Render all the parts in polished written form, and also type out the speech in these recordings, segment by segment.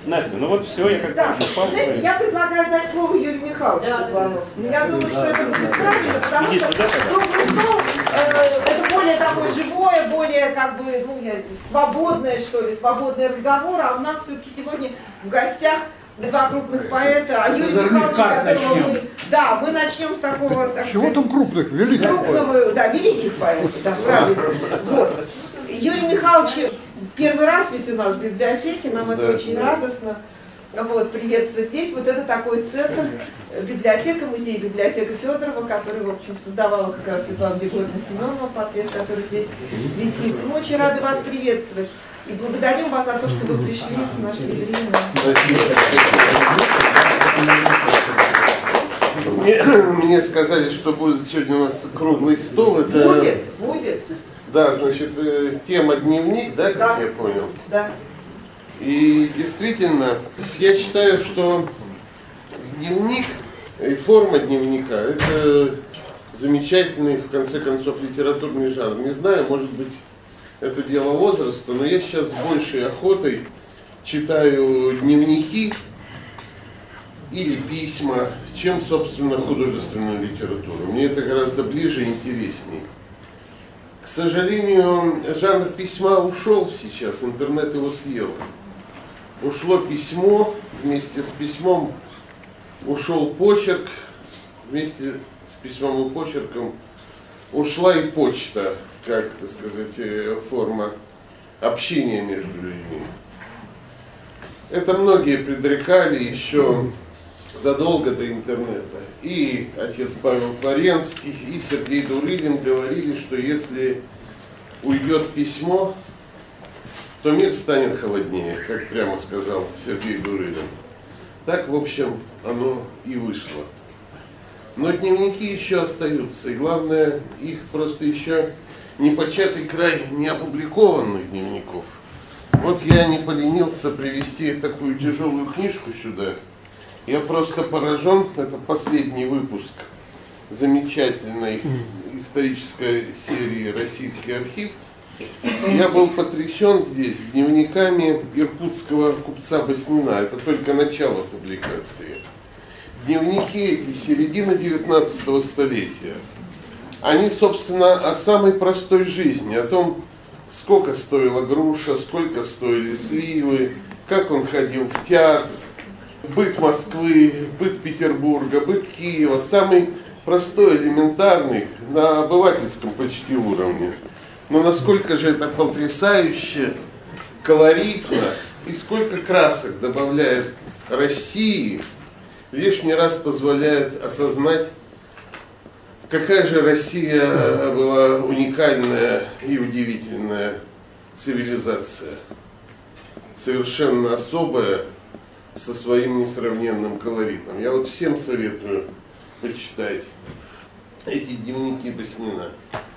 Настя, ну вот все, я как-то знаете, я предлагаю дать слово Юрию Михайловичу Поплановскому. Я думаю, что это будет правильно, потому что круглый стол это более такое живое, более как бы, свободное, что ли, свободный разговор, а у нас все-таки сегодня в гостях два крупных поэта, а Юрий Михайлович, которого мы... Да, мы начнем с такого... Чего там крупных? Великих крупного, да, великих поэтов, да, правильно. Вот. Юрий Михайлович первый раз ведь у нас в библиотеке, нам это очень радостно. Вот, приветствовать здесь. Вот это такой центр, библиотека, музей, библиотека Федорова, который, в общем, создавала как раз Светлана Григорьевна Семенова, портрет, который здесь висит. Мы очень рады вас приветствовать. И благодарим вас за то, что вы пришли в наш юбилей. Мне сказали, что будет сегодня у нас круглый стол. Это... Будет. Да, значит, тема дневник, да, как я понял? Да. И действительно, я считаю, что дневник и форма дневника – это замечательный, в конце концов, литературный жанр. Не знаю, может быть, это дело возраста, но я сейчас с большей охотой читаю дневники или письма, чем, собственно, художественную литературу. Мне это гораздо ближе и интереснее. К сожалению, жанр письма ушел сейчас, интернет его съел. Ушло письмо, вместе с письмом ушел почерк, вместе с письмом и почерком ушла и почта, как, так сказать, форма общения между людьми. Это многие предрекали еще задолго до интернета. И отец Павел Флоренский, и Сергей Дурылин говорили, что если уйдет письмо, то мир станет холоднее, как прямо сказал Сергей Дурылин. Так, в общем, оно и вышло. Но дневники еще остаются, и главное, их просто еще не початый край неопубликованных дневников. Вот я не поленился привезти такую тяжелую книжку сюда. Я просто поражен, это последний выпуск замечательной исторической серии «Российский архив». Я был потрясен здесь дневниками иркутского купца Баснина. Это только начало публикации. Дневники эти середины 19 столетия. Они, собственно, о самой простой жизни, о том, сколько стоила груша, сколько стоили сливы, как он ходил в театр, быт Москвы, быт Петербурга, быт Киева, самый простой, элементарный, на обывательском почти уровне. Но насколько же это потрясающе, колоритно, и сколько красок добавляет России, лишний раз позволяет осознать, какая же Россия была уникальная и удивительная цивилизация. Совершенно особая, со своим несравненным колоритом. Я вот всем советую почитать эти дневники Баснина.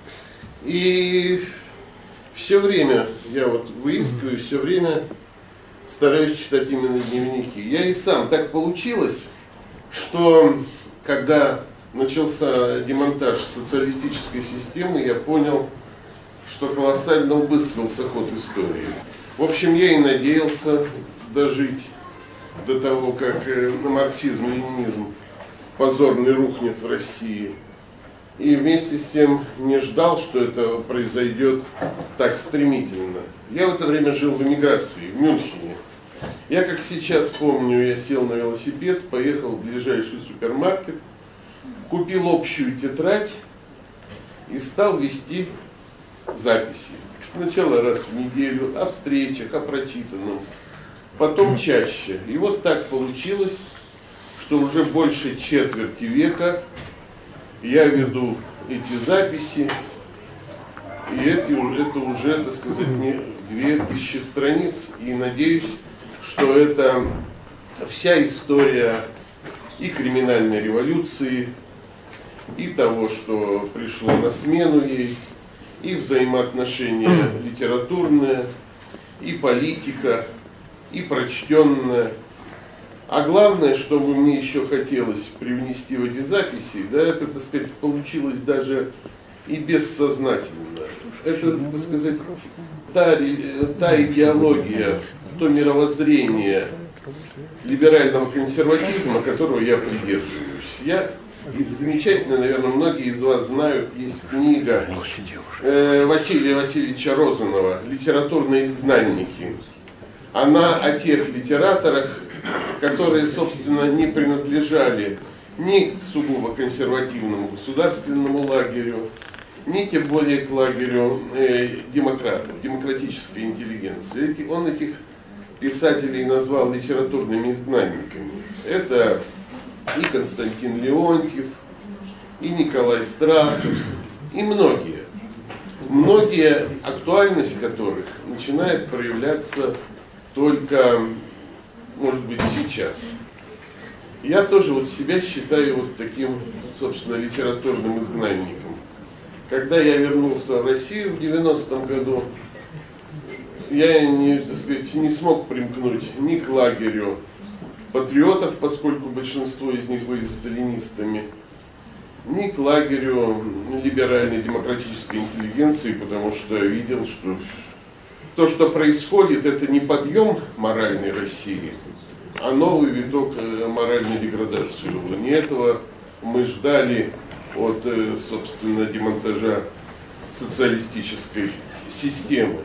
И все время я вот выискиваю, все время стараюсь читать именно дневники. Я и сам так получилось, что когда начался демонтаж социалистической системы, я понял, что колоссально убыстрился ход истории. В общем, я и надеялся дожить до того, как марксизм и ленинизм позорный рухнет в России. И вместе с тем не ждал, что это произойдет так стремительно. Я в это время жил в эмиграции, в Мюнхене. Я, как сейчас помню, я сел на велосипед, поехал в ближайший супермаркет, купил общую тетрадь и стал вести записи. Сначала раз в неделю, о встречах, о прочитанном, потом чаще. И вот так получилось, что уже больше четверти века я веду эти записи, и это уже, так сказать, не 2000 страниц, и надеюсь, что это вся история и криминальной революции, и того, что пришло на смену ей, и взаимоотношения литературные, и политика, и прочтенное. А главное, что бы мне еще хотелось привнести в эти записи, да, это, так сказать, получилось даже и бессознательно. Это, так сказать, та идеология, то мировоззрение, либерального консерватизма, которого я придерживаюсь. Замечательно, наверное, многие из вас знают, есть книга Василия Васильевича Розанова «Литературные изгнанники». Она о тех литераторах, которые, собственно, не принадлежали ни к сугубо консервативному государственному лагерю, ни тем более к лагерю демократов, демократической интеллигенции. Он этих писателей назвал литературными изгнанниками. Это и Константин Леонтьев, и Николай Страхов, и многие. Многие, актуальность которых начинает проявляться только, может быть, сейчас. Я тоже вот себя считаю вот таким, собственно, литературным изгнанником. Когда я вернулся в Россию в 90-м году, я не смог примкнуть ни к лагерю патриотов, поскольку большинство из них были сталинистами, ни к лагерю либеральной демократической интеллигенции, потому что я видел, что то, что происходит, это не подъем моральной России, а новый виток моральной деградации. Не этого мы ждали от, собственно, демонтажа социалистической системы.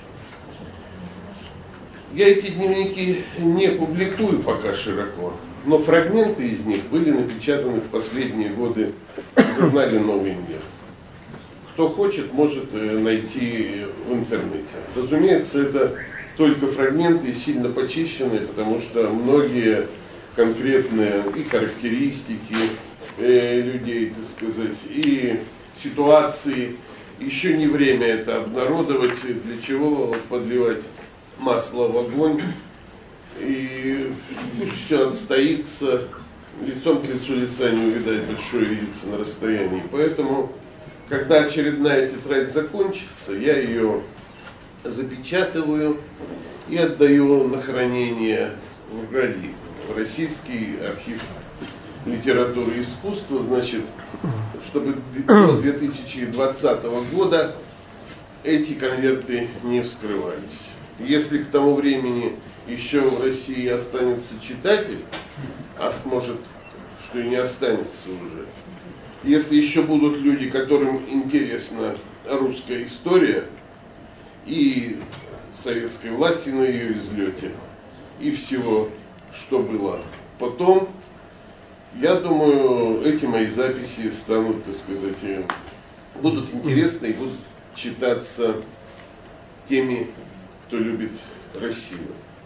Я эти дневники не публикую пока широко, но фрагменты из них были напечатаны в последние годы в журнале «Новый мир». Кто хочет, может найти в интернете. Разумеется, это только фрагменты сильно почищенные, потому что многие конкретные и характеристики людей, так сказать, и ситуации, еще не время это обнародовать, для чего подливать масло в огонь, и пусть все отстоится, лицом к лицу лица не увидать, большое видится на расстоянии. Поэтому, когда очередная тетрадь закончится, я ее запечатываю и отдаю на хранение в РАЛИ, в Российский архив литературы и искусства, значит, чтобы до 2020 года эти конверты не вскрывались. Если к тому времени еще в России останется читатель, а может, что и не останется уже, если еще будут люди, которым интересна русская история и советской власти на ее излете, и всего, что было потом, я думаю, эти мои записи станут, так сказать, будут интересны и будут читаться теми, кто любит Россию.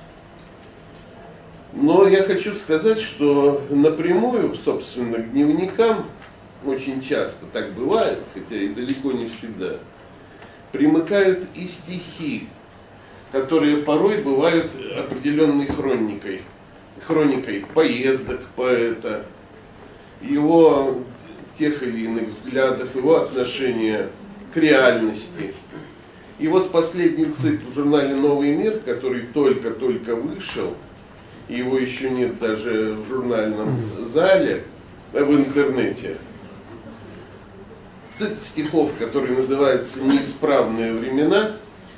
Но я хочу сказать, что напрямую, собственно, к дневникам, очень часто так бывает, хотя и далеко не всегда, примыкают и стихи, которые порой бывают определенной хроникой поездок поэта, его тех или иных взглядов, его отношения к реальности. И вот последний цикл в журнале «Новый мир», который только-только вышел, его еще нет даже в журнальном зале, в интернете. Цикл стихов, который называется «Неисправные времена»,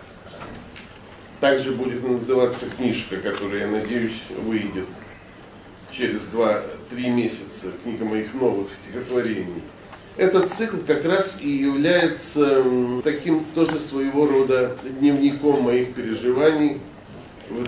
также будет называться книжка, которая, я надеюсь, выйдет через 2-3 месяца, книга моих новых стихотворений. Этот цикл как раз и является таким тоже своего рода дневником моих переживаний в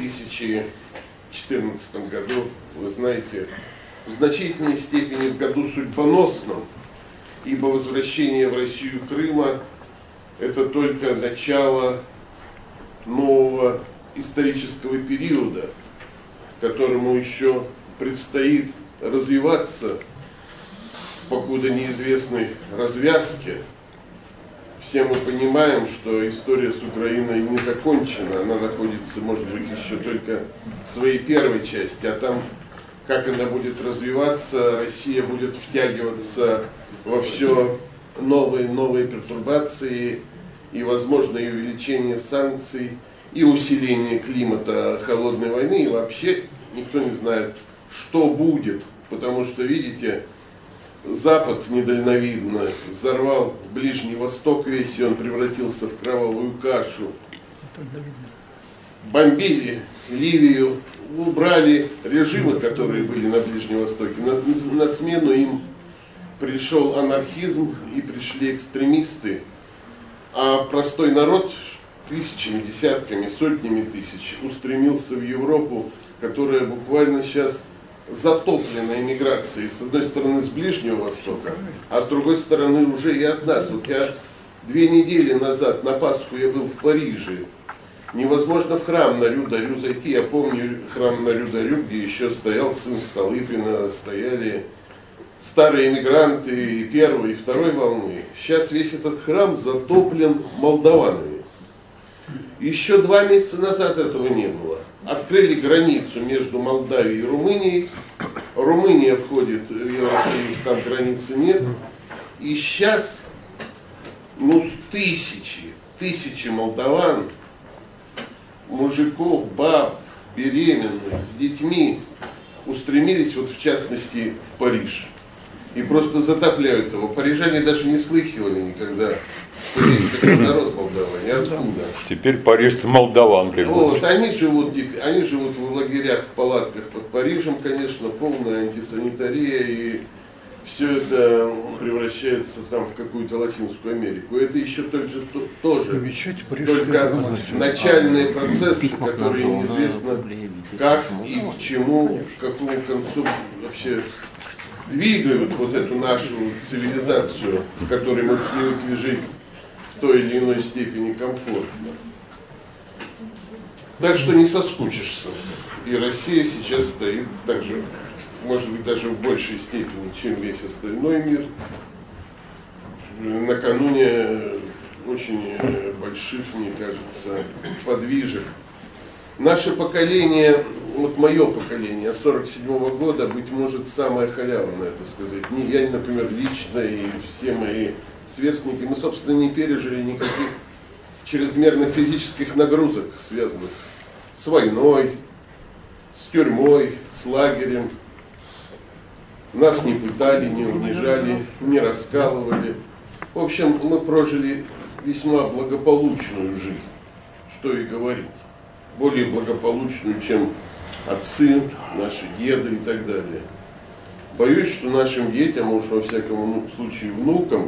2014 году. Вы знаете, в значительной степени в году судьбоносном, ибо возвращение в Россию Крыма – это только начало нового исторического периода, которому еще предстоит развиваться, покуда неизвестной развязки. Все мы понимаем, что история с Украиной не закончена, она находится, может быть, еще только в своей первой части, а там, как она будет развиваться, Россия будет втягиваться во все новые пертурбации и, возможно, и увеличение санкций, и усиление климата холодной войны, и вообще никто не знает, что будет, потому что, видите, Запад недальновидно взорвал Ближний Восток весь, и он превратился в кровавую кашу. Бомбили Ливию, убрали режимы, которые были на Ближнем Востоке. На смену им пришел анархизм и пришли экстремисты, а простой народ тысячами, десятками, сотнями тысяч устремился в Европу, которая буквально сейчас затоплена иммиграцией, с одной стороны с Ближнего Востока, а с другой стороны уже и от нас. Вот я 2 недели назад на Пасху я был в Париже. Невозможно в храм на Рю-Дарю зайти. Я помню храм на Рю-Дарю, где еще стоял сын Столыпина, стояли старые эмигранты и первой, и второй волны. Сейчас весь этот храм затоплен молдаванами. Еще 2 месяца назад этого не было. Открыли границу между Молдавией и Румынией. Румыния входит в Евросоюз, там границы нет. И сейчас тысячи молдаван, мужиков, баб, беременных, с детьми устремились, вот в частности, в Париж. И просто затопляют его. Парижане даже не слыхивали никогда, что есть такой народ молдаване. Откуда? Теперь парижцы молдаван придут. Вот, они живут в лагерях, в палатках под Парижем, конечно, полная антисанитария, и все это превращается там в какую-то Латинскую Америку. Это еще тоже только начальные процессы, которые неизвестно как и к чему, к какому концу вообще двигают вот эту нашу цивилизацию, в которой мы привыкли жить в той или иной степени комфортно. Так что не соскучишься. И Россия сейчас стоит также, может быть, даже в большей степени, чем весь остальной мир, накануне очень больших, мне кажется, подвижек. Наше поколение, вот мое поколение, 47-го года, быть может, самое халявное, так сказать. Я, например, лично и все мои сверстники, мы, собственно, не пережили никаких чрезмерных физических нагрузок, связанных с войной, с тюрьмой, с лагерем. Нас не пытали, не унижали, не раскалывали. В общем, мы прожили весьма благополучную жизнь, что и говорить. Более благополучную, чем отцы, наши деды и так далее. Боюсь, что нашим детям, а уж во всяком случае внукам,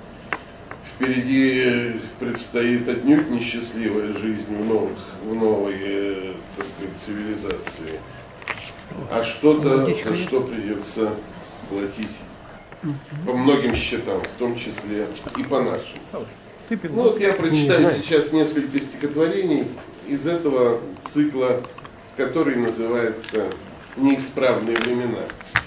впереди предстоит отнюдь несчастливая жизнь в новой, так сказать, цивилизации. А что-то, за что придется платить по многим счетам, в том числе и по нашим. Ну вот я прочитаю сейчас несколько стихотворений из этого цикла, который называется «Неисправные времена».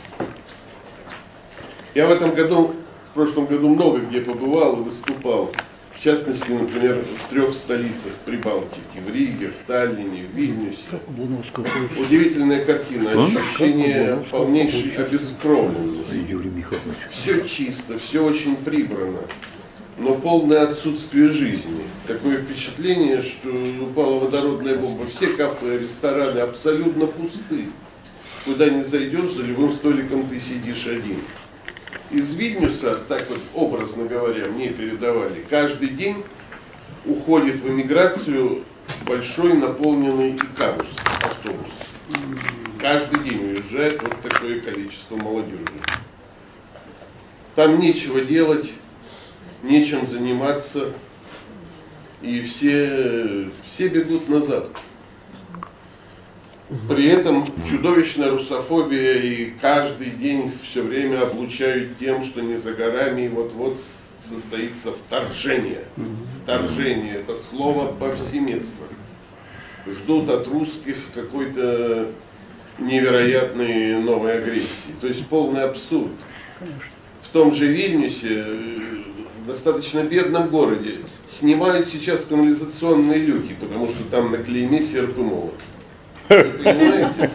Я в прошлом году много где побывал и выступал. В частности, например, в 3 столицах Прибалтики, в Риге, в Таллине, в Вильнюсе. Удивительная картина, ощущение полнейшей обескровленности. Все чисто, все очень прибрано, но полное отсутствие жизни. Такое впечатление, что упала водородная бомба. Все кафе, рестораны абсолютно пусты. Куда ни зайдешь, за любым столиком ты сидишь один. Из Вильнюса, так вот образно говоря, мне передавали, каждый день уходит в эмиграцию большой наполненный икарус, автобус. Каждый день уезжает вот такое количество молодежи. Там нечего делать, нечем заниматься, и все бегут на запад. При этом чудовищная русофобия, и каждый день все время облучают тем, что не за горами, и вот-вот состоится вторжение. Вторжение – это слово повсеместно. Ждут от русских какой-то невероятной новой агрессии. То есть полный абсурд. В том же Вильнюсе, в достаточно бедном городе, снимают сейчас канализационные люки, потому что там на клейме серп и молот. Вы понимаете?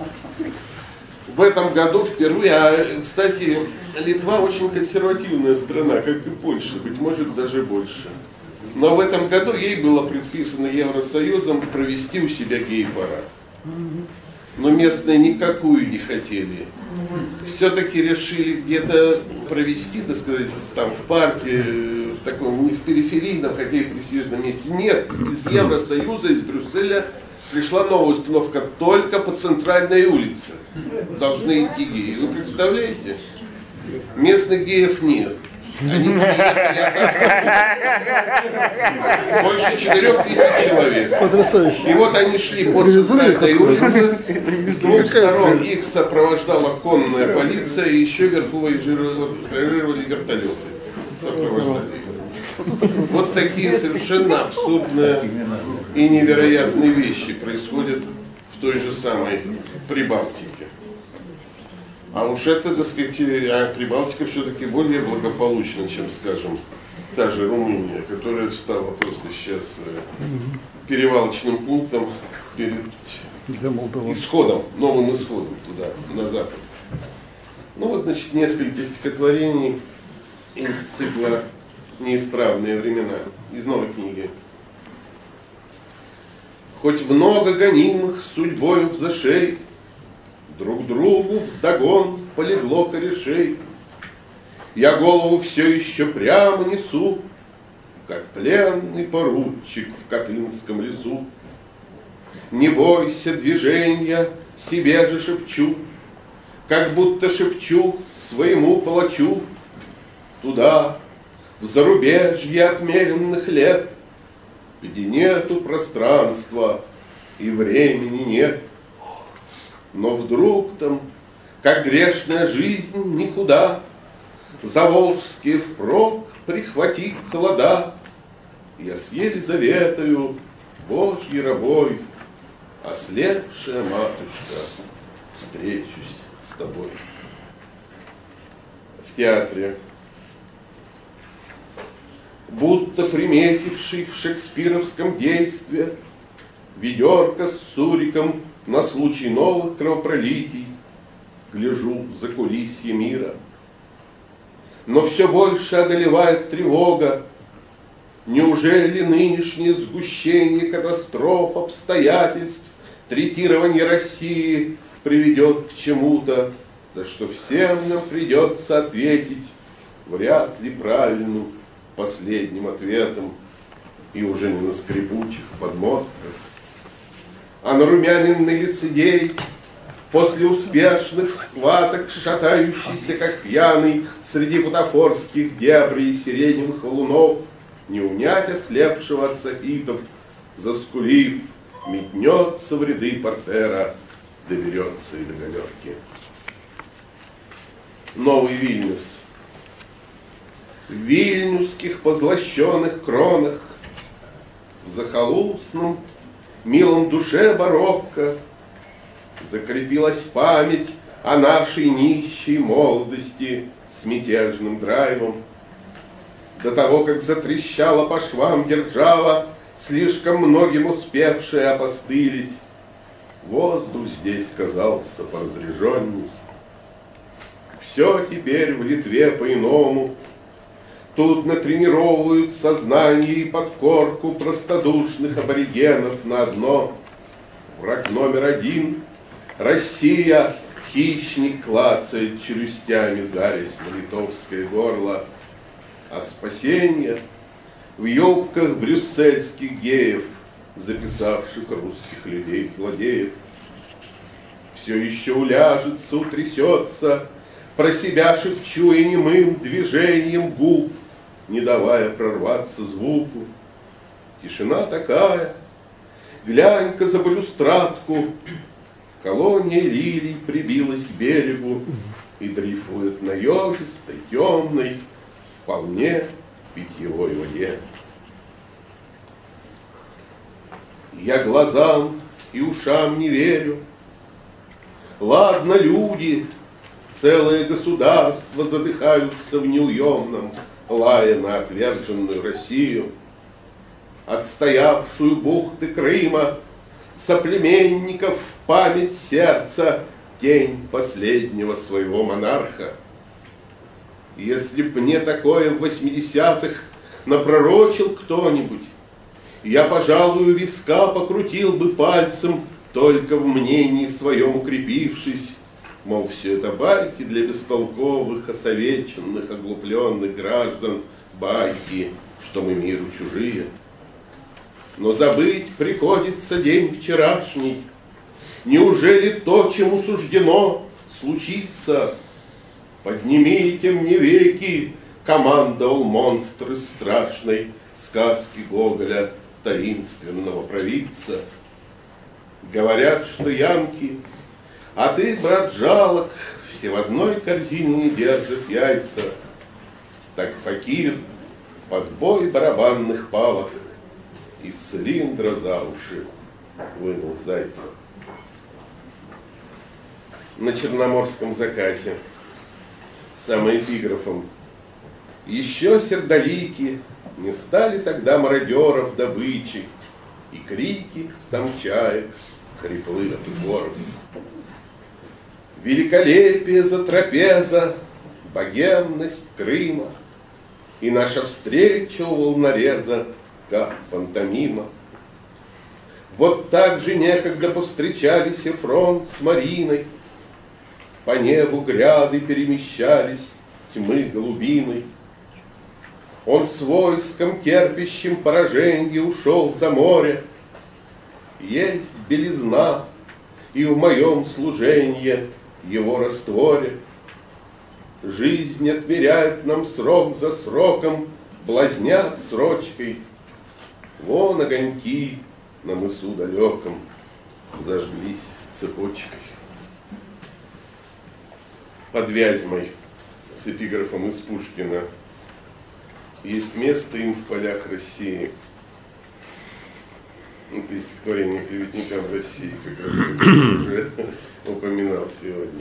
В этом году впервые, кстати, Литва очень консервативная страна, как и Польша, быть может даже больше. Но в этом году ей было предписано Евросоюзом провести у себя гей-парад. Но местные никакую не хотели. Все-таки решили где-то провести, так сказать, там в парке, в таком, не в периферийном, хотя и престижном месте. Нет, из Евросоюза, из Брюсселя пришла новая установка, только по центральной улице должны идти геи. Вы представляете? Местных геев нет. Они больше 4000 человек. Потрясающе. И вот они шли по центральной улице, с двух сторон их сопровождала конная полиция, и еще вверху выезжали вертолеты. Сопровождали их. Вот такие совершенно абсурдные и невероятные вещи происходят в той же самой Прибалтике. А уж это, так сказать, Прибалтика все-таки более благополучна, чем, скажем, та же Румыния, которая стала просто сейчас перевалочным пунктом перед исходом, новым исходом туда, на запад. Ну вот, значит, несколько стихотворений из цикла «Неисправные времена», из новой книги. Хоть много гонимых судьбою взошей, друг другу вдогон полегло корешей, я голову все еще прямо несу, как пленный поручик в Катынском лесу. Не бойся движения, себе же шепчу, как будто шепчу своему палачу, туда, в зарубежье отмеренных лет, где нету пространства и времени нет. Но вдруг там, как грешная жизнь никуда, заволжские впрок прихватив холода, я с Елизаветою, Божьей рабой, ослепшая матушка, встречусь с тобой. В театре. Будто приметивший в шекспировском действе ведерко с суриком на случай новых кровопролитий, гляжу за кулисье мира. Но все больше одолевает тревога. Неужели нынешнее сгущение катастроф, обстоятельств, третирование России приведет к чему-то, за что всем нам придется ответить вряд ли правильным последним ответом, и уже не на скрипучих подмостках, а на румяненный лицедей, после успешных схваток, шатающийся, как пьяный, среди бутафорских дебрей и сиреневых валунов, не унять ослепшего от софитов, заскулив, метнется в ряды портера, доберется и до галерки. Новый Вильнюс. В вильнюсских позлощенных кронах, в захолустном, милом душе барокко закрепилась память о нашей нищей молодости с мятежным драйвом. До того, как затрещала по швам держава, слишком многим успевшая опостылить, воздух здесь казался поразряженней. Все теперь в Литве по-иному. Тут натренировывают сознание и подкорку простодушных аборигенов на одно. Враг номер один — Россия, хищник клацает челюстями, зарясь на литовское горло. А спасение в юбках брюссельских геев, записавших русских людей в злодеев. Все еще уляжется, утрясется, про себя шепчу и немым движением губ, не давая прорваться звуку. Тишина такая, глянь-ка за балюстрадку, колония лилий прибилась к берегу и дрейфует на йогистой, темной, вполне питьевой воде. Я глазам и ушам не верю. Ладно, люди, целые государства задыхаются в неуемном лае на отверженную Россию, отстоявшую бухты Крыма, соплеменников в память сердца, тень последнего своего монарха. Если б мне такое в 80-х напророчил кто-нибудь, я, пожалуй, у виска покрутил бы пальцем, только в мнении своем укрепившись, мол, все это байки для бестолковых, осовеченных, оглупленных граждан, байки, что мы миру чужие. но забыть приходится день вчерашний. Неужели то, чему суждено случиться? Поднимите мне веки, командовал монстр из страшной сказки Гоголя таинственного провидца. Говорят, что янки, а ты, брат жалок, все в одной корзине держат яйца. Так факир под бой барабанных палок из цилиндра за уши вынул зайца. На Черноморском закате самоэпиграфом: еще сердолики не стали тогда мародеров добычей, и крики там чаек хриплы от укоров. Великолепие затрапеза, богемность Крыма, и наша встреча у волнореза, как пантомима. Вот так же некогда повстречались Эфрон с Мариной, по небу гряды перемещались тьмы голубиной. Он с войском, терпящим пораженье, ушел за море. Есть белизна и в моем служенье его растворе. Жизнь отмеряет нам срок за сроком, блазнят срочкой. Вон огоньки на мысу далеком зажглись цепочкой. Под Вязьмой с эпиграфом из Пушкина: есть место им в полях России. Это стихотворение клеветника в России, как раз которое уже упоминал сегодня.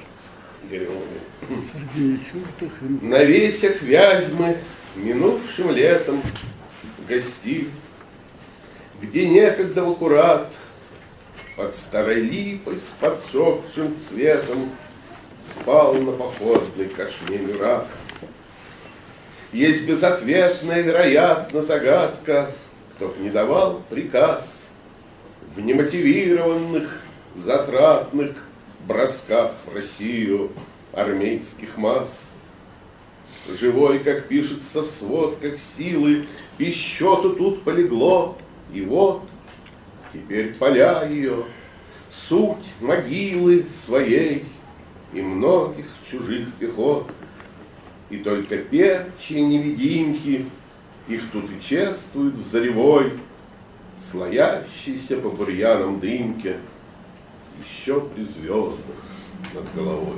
На весях Вязьмы минувшим летом гостил, где некогда в аккурат под старой липой с подсохшим цветом спал на походной кошме Мюрат. Есть безответная, вероятно, загадка, кто б не давал приказ в немотивированных, затратных бросках в Россию армейских масс. Живой, как пишется в сводках силы, без счету тут полегло, и вот теперь поля ее, суть могилы своей и многих чужих пехот. И только певчие невидимки их тут и чествуют в заревой, слоящейся по бурьянам дымке, еще при звездах над головой.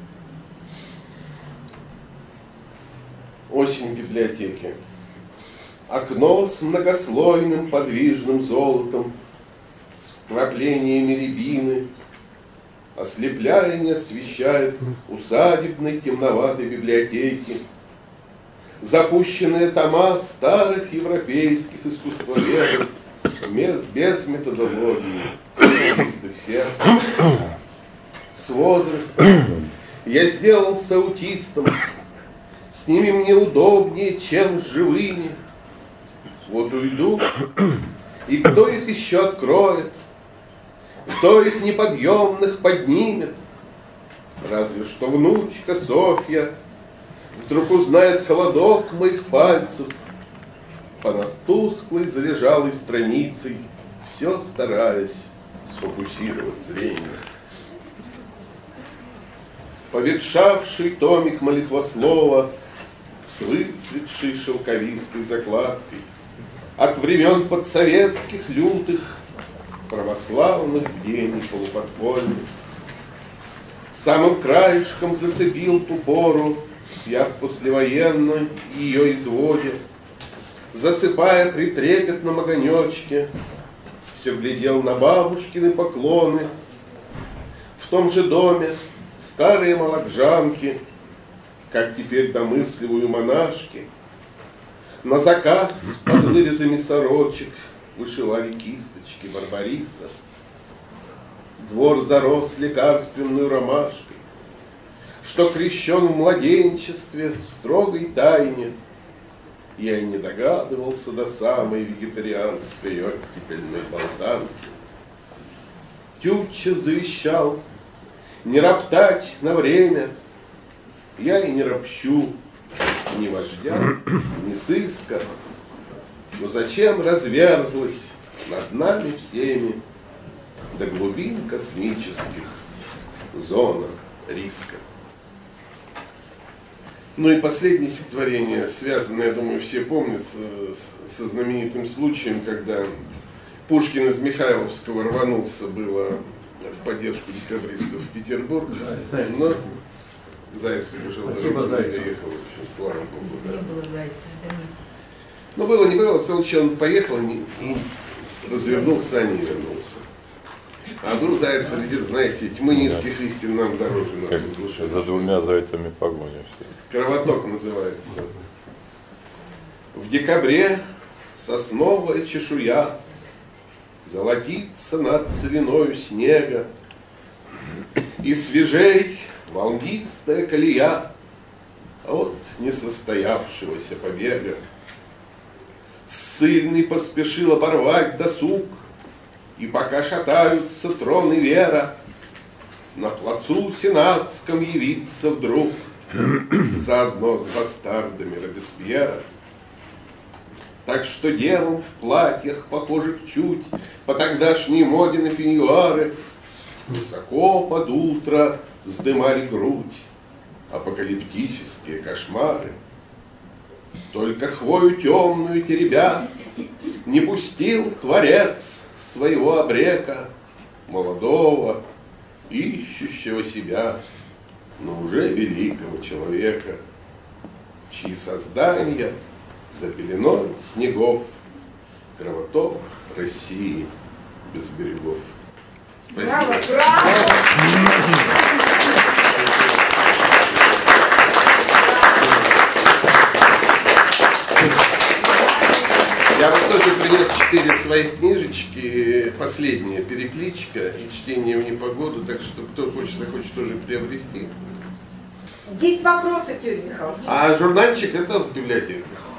Осень в библиотеке. Окно с многослойным подвижным золотом, с вкраплениями рябины, ослепляя, не освещает усадебной темноватой библиотеки. Запущенные тома старых европейских искусствоведов без методологии, чистых сердцем. С возрастом я сделался аутистом, с ними мне удобнее, чем с живыми. Вот уйду, и кто их еще откроет? Кто их неподъемных поднимет? Разве что внучка Софья вдруг узнает холодок моих пальцев, понад тусклой залежалой страницей, все стараясь сфокусировать зрение. Поветшавший томик молитвослова с выцветшей шелковистой закладкой от времен подсоветских лютых православных бдений полуподпольных. Самым краешком зацепил ту пору я в послевоенной ее изводе, засыпая при трепетном огонечке, все глядел на бабушкины поклоны. В том же доме старые малокжанки, как теперь домысливаю монашки, на заказ под вырезами сорочек вышивали кисточки барбариса. Двор зарос лекарственную ромашкой, что крещен в младенчестве в строгой тайне. Я и не догадывался до самой вегетарианской оттепельной болтанки. Тютча завещал не роптать на время. Я и не ропщу ни вождя, ни сыска. но зачем разверзлась над нами всеми до глубин космических зона риска. Ну и последнее стихотворение, связанное, я думаю, все помнят, со знаменитым случаем, когда Пушкин из Михайловского рванулся было в поддержку декабристов в Петербург, но Заяц побежал дорогу, не доехал, в общем, слава Богу. Да. Но было, не было, в случае он поехал и развернулся, а не вернулся. А был заяц среди, знаете, тьмы низких истин нам дороже нас. За двумя зайцами погонишься. Кровоток называется. В декабре сосновая чешуя золотится над целиною снега, и свежей волнистая колея от несостоявшегося побега. Ссыльный поспешил оборвать досуг, и пока шатаются трон и вера, на плацу сенатском явится вдруг заодно с бастардами Робеспьера. Так что девам в платьях, похожих чуть по тогдашней моде на пеньюары, высоко под утро вздымали грудь апокалиптические кошмары. Только хвою темную теребя не пустил Творец своего обрека, молодого, ищущего себя, но уже великого человека, чьи создания за пеленой снегов кровоток России без берегов. Спасибо. Браво, браво! Я вот тоже принес 4 своих книжечки, последняя перекличка и чтение в непогоду, так что кто захочет тоже приобрести. Есть вопросы, Юрий Михайлович? А журнальчик это в библиотеке.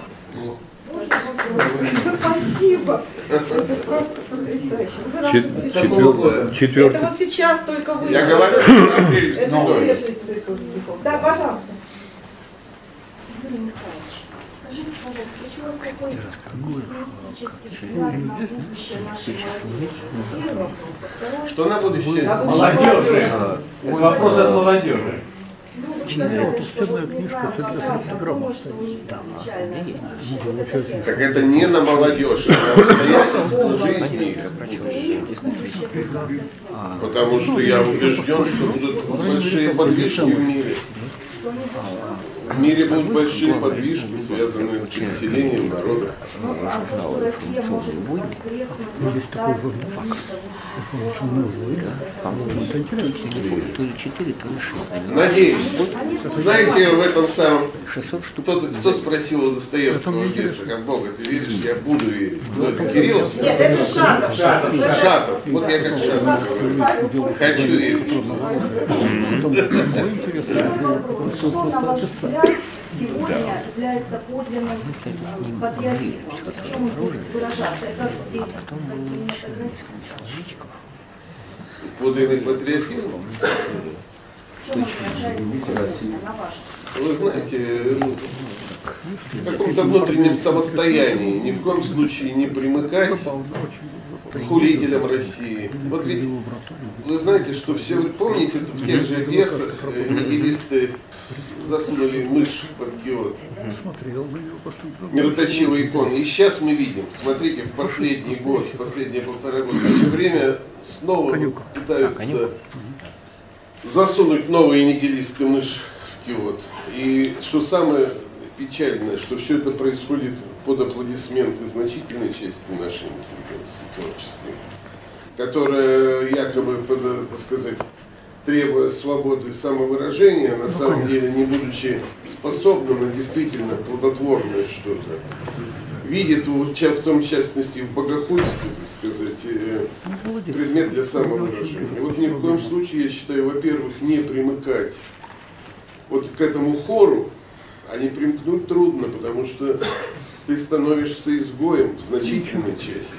Спасибо. Это просто потрясающе. Вы нам это вот сейчас только вы. Я говорю, что на апрель это свежий цикл стихов. Да, пожалуйста. Юрий Михайлович, скажите, пожалуйста, почему у вас такой пессимистический взгляд на будущее нашей молодежи? Первый вопрос. А второй... Что на будущее? Молодежи. Вопрос от молодежи. Ну, вы сказали, что вот не знаю, создать думаю, что у них печальное будущее. Вот это первое. Так это не на молодежь, а на обстоятельства жизни. Будущее прекрасно. Потому что я убежден, что будут большие подвижки в мире. В мире будут большие подвижки, связанные с переселением народа. Ну, а то, что Россия может воскреснуть, восстать, измениться в лучшую форму. Надеюсь. Знаете, в этом самом... Кто спросил у Достоевского в «Бесах», а Бога ты веришь? Я буду верить. Кто это, Кирилловский? Нет, это Шатов. Шатов. Вот я как Шатов говорю. Хочу верить. Что, на ваш взгляд, сегодня является подлинным патриотизмом? В чем он будет выражаться? Как здесь Подлинный патриотизм? в чем он выражается сегодня, на ваш взгляд? Вы знаете, в каком-то внутреннем самостоянии, ни в коем случае не примыкать к хулителям России. Вот ведь вы знаете, что все, вы помните, в тех же «Бесах» нигилисты засунули мышь под киот, мироточивые иконы. И сейчас мы видим, смотрите, в последний год, в последние 1,5 года, все время снова пытаются засунуть новые нигилисты мышь в киот. И что самое печальное, что все это происходит под аплодисменты значительной части нашей интеллигенции творческой, которая якобы, так сказать, требуя свободы самовыражения, на самом деле не будучи способна на действительно плодотворное что-то, видит в том частности в богохульстве, так сказать, предмет для самовыражения. Вот ни в коем случае, я считаю, во-первых, не примыкать вот к этому хору, а не примкнуть трудно, потому что ты становишься изгоем в значительной части,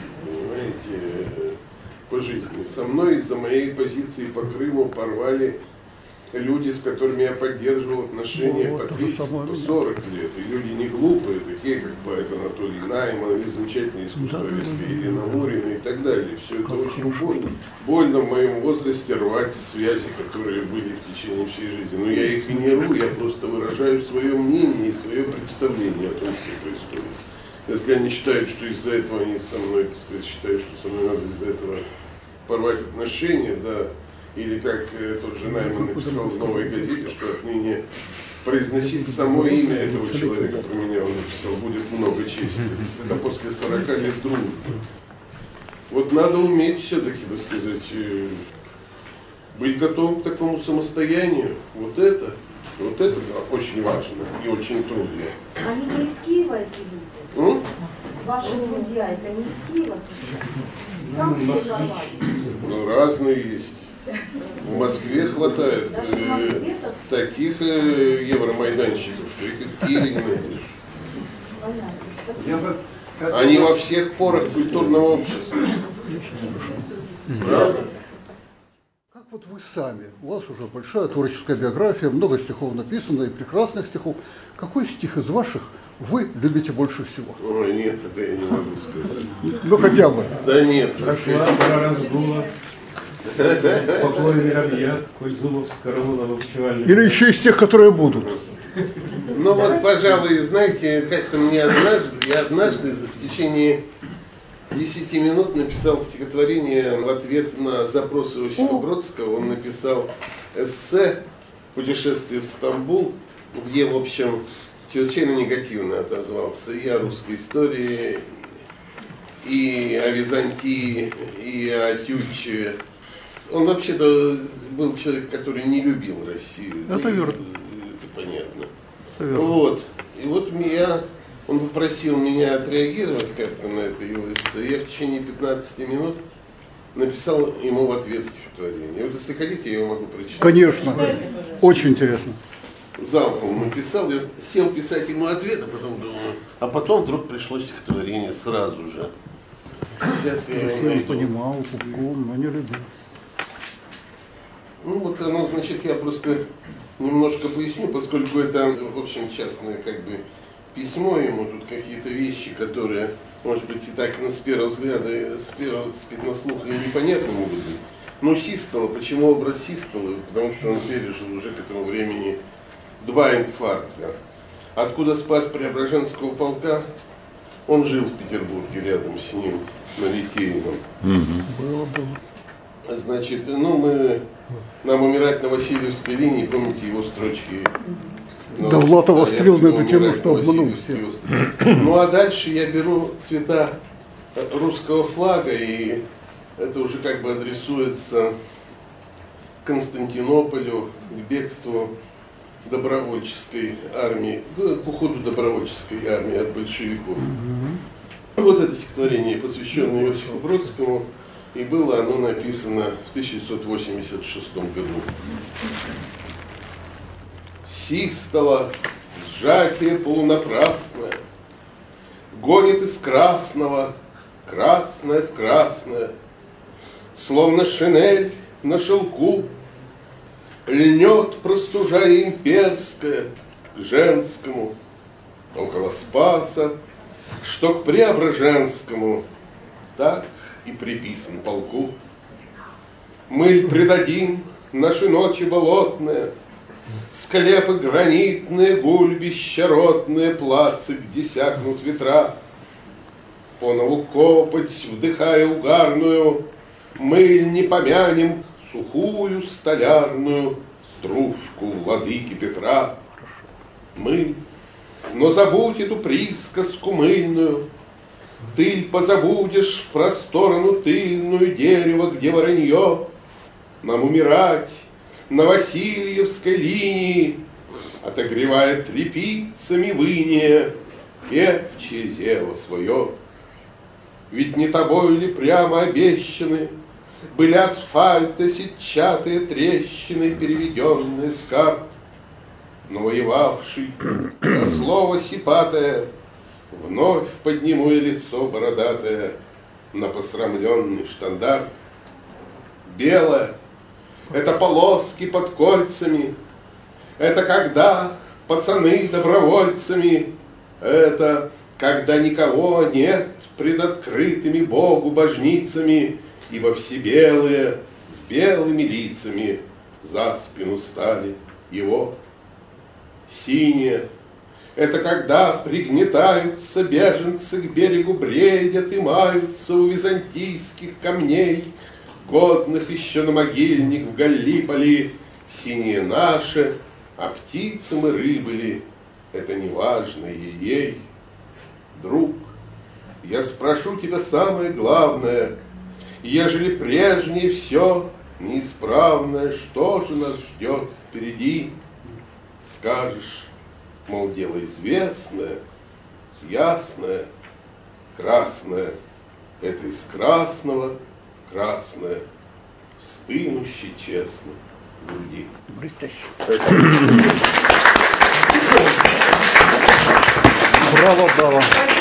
понимаете, по жизни. Со мной из-за моей позиции по Крыму порвали люди, с которыми я поддерживал отношения по 30, по 40 лет. И люди не глупые, такие как поэт Анатолий Найман, или замечательные искусствоведка Елена Мурина и так далее. Все это очень больно. Больно в моем возрасте рвать связи, которые были в течение всей жизни. Но я их и не рву, я просто выражаю свое мнение и свое представление о том, что происходит. Если они считают, что из-за этого они со мной, так сказать, считают, что со мной надо из-за этого порвать отношения, да, или как тот же Найман написал в «Новой газете», что отныне произносить само имя этого человека, про меня он написал, будет много чести. Это после 40 лет дружбы. Вот надо уметь все-таки, так сказать, быть готовым к такому самостоянию. Вот это очень важно и очень трудно. Они не из Киева, эти люди? Ваши друзья, это не из Киева сейчас? Там все нормально. Ну, разные есть. В Москве хватает таких евромайданщиков, что их и в Киеве не найдешь. Они во всех порах культурного общества. Правда? Как вот вы сами, у вас уже большая творческая биография, много стихов написано и прекрасных стихов. Какой стих из ваших вы любите больше всего? Ой, нет, это я не могу сказать. Ну хотя бы. Да нет, так сказать. Поклон Миробьят, коль зубов скоровала в обчевальном. Или еще из тех, которые будут. Ну вот, пожалуй, знаете, как-то мне однажды в течение 10 минут написал стихотворение в ответ на запрос Иосифа Бродского. Он написал эссе «Путешествие в Стамбул», где, в общем, чрезвычайно негативно отозвался и о русской истории, и о Византии, и о Тютчеве. Он вообще-то был человек, который не любил Россию. Это верно. Это понятно. Это верно. Вот. И вот он попросил меня отреагировать как-то на это его эссе. Я в течение 15 минут написал ему в ответ стихотворение. Вот если хотите, я его могу прочитать. Конечно. Очень интересно. Залпом написал, я сел писать ему ответ, а потом думаю, а потом вдруг пришло стихотворение сразу же. Сейчас я его Я найду. понимал, пупком, но не люблю. Ну вот оно, значит, я просто немножко поясню, поскольку это, в общем, частное как бы письмо ему, тут какие-то вещи, которые, может быть, и так с первого взгляда, так сказать, на слух и непонятны могут быть. Но Систола, почему образ Систолы? Потому что он пережил уже к этому времени 2 инфаркта. Откуда спас Преображенского полка? Он жил в Петербурге рядом с ним, на Литейном. Значит, нам умирать на Васильевской линии, помните его строчки? Довлатов острил на эту тему, что обманул всех. Ну а дальше я беру цвета русского флага, и это уже как бы адресуется Константинополю, к бегству добровольческой армии, к уходу добровольческой армии от большевиков. Вот это стихотворение, посвященное Иосифу Бродскому, и было оно написано в 1986 году. Систола, сжатие полунапрасное, гонит из красного красное в красное, словно шинель на шелку, льнет простужа имперская к женскому, около Спаса, что к Преображенскому так и приписан полку. Мы предадим наши ночи болотные, склепы гранитные, гульбища ротные, плацы, где сякнут ветра. По нову копоть, вдыхая угарную, мы не помянем сухую столярную стружку владыки Петра. Мы, но забудь эту присказку мыльную, ты позабудешь про сторону тыльную дерева, где воронье. Нам умирать на Васильевской линии, отогревая тряпицами выния певчее зело свое. Ведь не тобой ли прямо обещаны были асфальта сетчатые трещины, переведенные с карт, но воевавший за слово сипатое вновь подниму я лицо бородатое на посрамленный штандарт. Белое, это полоски под кольцами, это когда пацаны добровольцами, это когда никого нет пред открытыми Богу божницами, ибо все белые с белыми лицами за спину стали его. Синие — это когда пригнетаются беженцы к берегу, бредят и маются у византийских камней, годных еще на могильник в Галлиполи. Синие наши, а птицы мы рыбы ли, это не важно ей. Друг, я спрошу тебя самое главное, ежели прежнее все неисправное, что же нас ждет впереди? Скажешь, мол, дело известное, ясное, красное, это из красного в красное, стынущий честно в груди. Спасибо. Браво, браво.